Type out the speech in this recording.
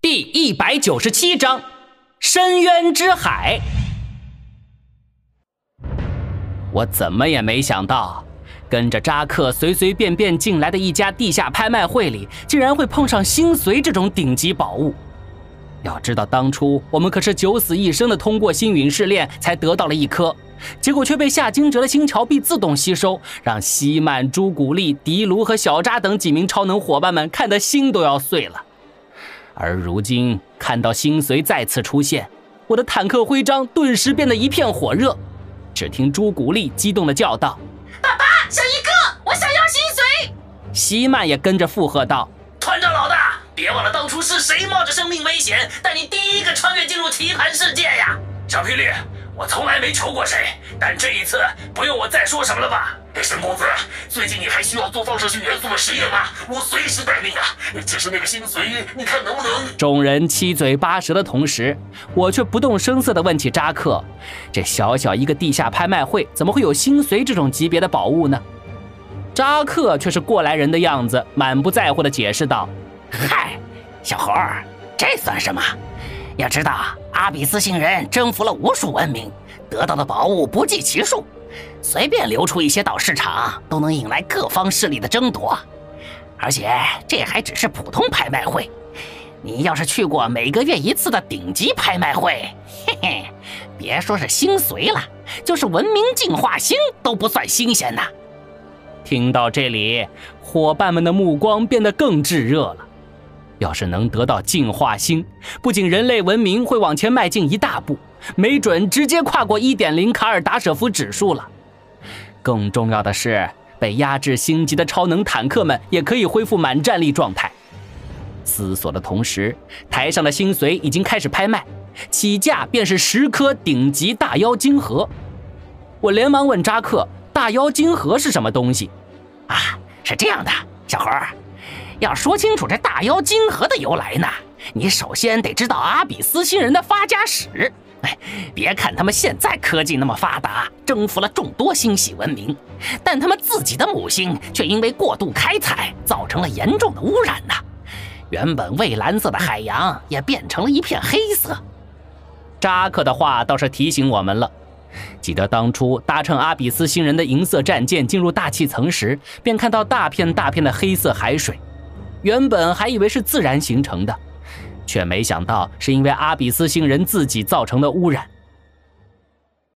第197章深渊之海。我怎么也没想到，跟着扎克随随便便进来的一家地下拍卖会里，竟然会碰上星髓这种顶级宝物。要知道当初我们可是九死一生的通过星陨试炼才得到了一颗，结果却被夏金哲的星桥壁自动吸收，让西曼、朱古力、迪卢和小扎等几名超能伙伴们看得心都要碎了。而如今看到星髓再次出现，我的坦克徽章顿时变得一片火热。只听朱古力激动地叫道：“ 爸爸，小一个，我想要星髓！” 西曼也跟着附和道：“ 团长老大，别忘了当初是谁冒着生命危险带你第一个穿越进入棋盘世界呀！小霹雳，我从来没求过谁，但这一次不用我再说什么了吧？沈公子，最近你还需要做放射性元素的实验吗？我随时待命啊！只是那个星髓，你看能不能……” 众人七嘴八舌的同时，我却不动声色地问起扎克：“这小小一个地下拍卖会，怎么会有星髓这种级别的宝物呢？”扎克却是过来人的样子，满不在乎地解释道：“ 嗨，小猴儿，这算什么？要知道，阿比斯星人征服了无数文明，得到的宝物不计其数，随便流出一些到市场，都能引来各方势力的争夺。而且这还只是普通拍卖会，你要是去过每个月一次的顶级拍卖会，嘿嘿，别说是星髓了，就是文明进化星都不算新鲜呐。” 听到这里，伙伴们的目光变得更炙热了。要是能得到进化星，不仅人类文明会往前迈进一大步，没准直接跨过 1.0 卡尔达舍夫指数了。更重要的是，被压制星级的超能坦克们也可以恢复满战力状态。思索的同时，台上的星髓已经开始拍卖，起价便是10颗顶级大妖晶核。我连忙问扎克：“大妖晶核是什么东西？” 啊，是这样的，小猴儿，要说清楚这大妖晶核的由来呢，你首先得知道阿比斯星人的发家史。别看他们现在科技那么发达，征服了众多星系文明，但他们自己的母星却因为过度开采，造成了严重的污染呐。原本蔚蓝色的海洋也变成了一片黑色。 扎克的话倒是提醒我们了。记得当初搭乘阿比斯星人的银色战舰进入大气层时，便看到大片大片的黑色海水，原本还以为是自然形成的，却没想到是因为阿比斯星人自己造成的污染。